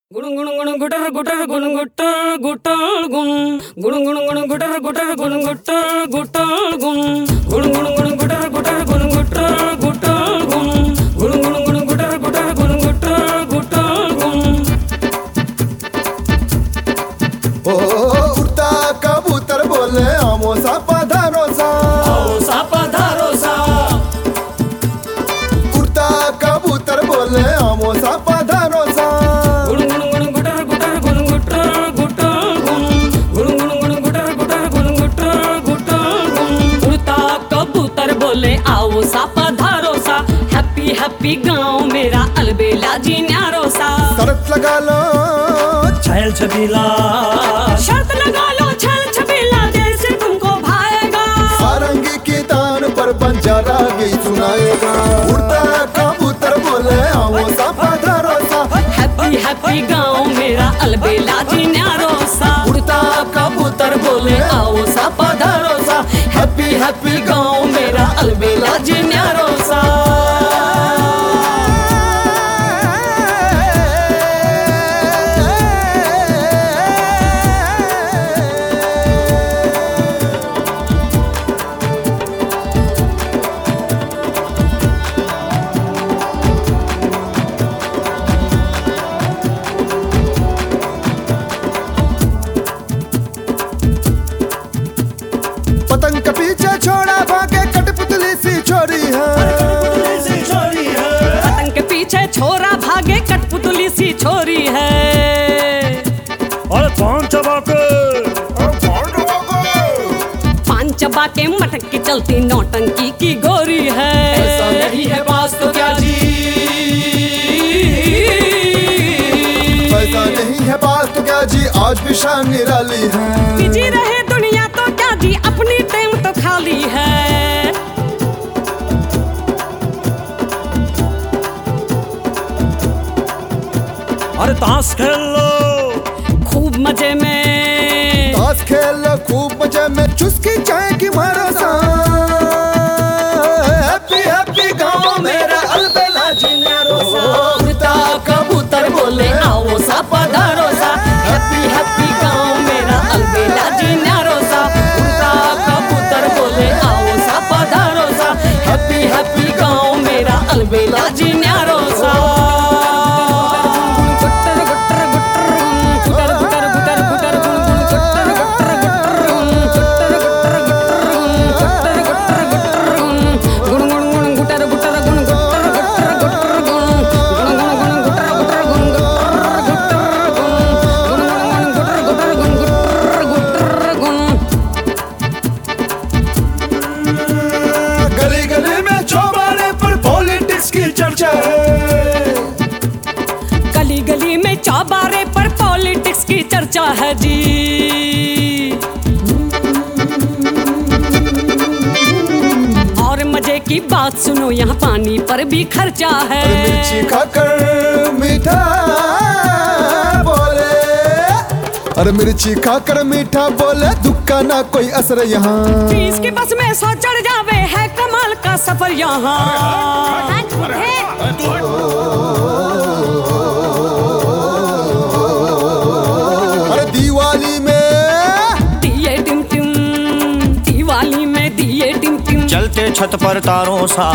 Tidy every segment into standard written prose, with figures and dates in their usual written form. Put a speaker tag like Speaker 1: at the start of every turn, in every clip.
Speaker 1: गुण गुण गुण गुटर गुटर गुण गुटर गुटर गुण गुण गुण गुण गुटर गुटर गुण गुटर गुटर गुण गुण गुण गुण गुटर गुटर गुण गुटर गुटर गुण गुण गुण गुण गुटर गुटर गुण गुटर गुटर गुण।
Speaker 2: ओ उड़ता कबूतर बोले आमो सा पधारो सा,
Speaker 1: आओ सा पधारो सा।
Speaker 2: उड़ता कबूतर बोले आमो सा पधारो सा।
Speaker 1: गुण गुण गुण गुटर गुटर गुण गुटर गुटर गुण गुण गुण गुण गुटर गुटर गुण गुटर गुटर गुण। उड़ता कबूतर बोले आओ सा पधारो सा, हैप्पी हैप्पी गाँव मेरा अलबेला जी न्यारो सा।
Speaker 2: शर्त लगा लो
Speaker 3: छैल छबीला,
Speaker 1: शर्त लगा लो छल छबीला जैसे तुमको भाएगा।
Speaker 2: सारंगी की तान पर बंजारा गीत सुनाएगा। उड़ता कबूतर बोले आओ सा पधारो सा,
Speaker 1: हैप्पी हैप्पी गाँव मेरा अलबेला जी न्यारो सा। उड़ता कबूतर बोले आओ सा पधारो सा, हैप्पी हैप्पी गाँव मेरा अलबेला जी न्यारो सा।
Speaker 2: पतंग के पीछे छोड़ा भागे कठपुतली सी छोरी है।
Speaker 3: सी छोरी है।
Speaker 1: पतंग के पीछे छोरा भागे कठपुतली सी छोरी है।
Speaker 3: और पान चबा के,
Speaker 1: पान चबा के मटक के चलती नौटंकी की गोरी है। ऐसा नहीं है बात तो क्या जी,
Speaker 2: ऐसा नहीं है बात तो क्या जी, आज भी शान निराली है।
Speaker 1: बिजी रहे दुनिया तो क्या जी, अपनी टेम तो खाली है।
Speaker 3: अरे ताश खेल लो
Speaker 1: खूब मजे में,
Speaker 2: ताश खेल लो खूब मजे में, चुस्की चाय की मारो सा। हैप्पी हैप्पी गाँव मेरा अलबेला जी न्यारो सा।
Speaker 1: उड़ता कबूतर बोले आओ सा पधारो सा, हैप्पी हैप्पी गाँव मेरा अलबेला जी न्यारो सा। उड़ता कबूतर बोले आओ सा पधारो सा, हैप्पी हैप्पी गाँव मेरा अलबेला जी न्यारो सा।
Speaker 2: गली गली में चौबारे पर पॉलिटिक्स की चर्चा है।
Speaker 1: गली गली में चौबारे पर पॉलिटिक्स की चर्चा है जी। और मजे की बात सुनो यहाँ पानी पर भी खर्चा है।
Speaker 2: मिर्ची खाकर मीठा बोले, अरे मिर्ची खाकर मीठा बोले, दुख का ना कोई असर यहाँ।
Speaker 1: बीस के बस में 100 चढ़ जावे है कमाल का सफर यहाँ।
Speaker 2: अरे दिवाली में
Speaker 1: दिए टिम टिम, दिवाली में दिए टिम टिम।
Speaker 3: चलते छत पर तारों सा।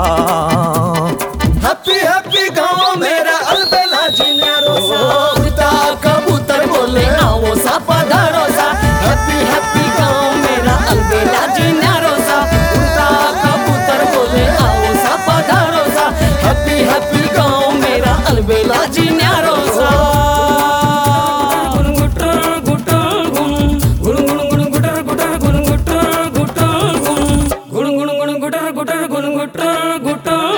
Speaker 2: हैप्पी हैप्पी गाँव मेरा अलबेला जी न्यारो सा। उड़ता कबूतर बोले
Speaker 1: आओ सा पधारो सा, हैप्पी हैप्पी गाँव मेरा अलबेला जी न्यारो सा। उड़ता कबूतर बोले आओ सा पधारो सा, हैप्पी हैप्पी गाँव मेरा अलबेला जी न्यारो सा। गुण गुटर गुटर गुण गुण गुण गुण गुटर गुटर गुण गुटर गुटर गुण गुण गुण गुण गुटर गुटर गुण गुटर गुटर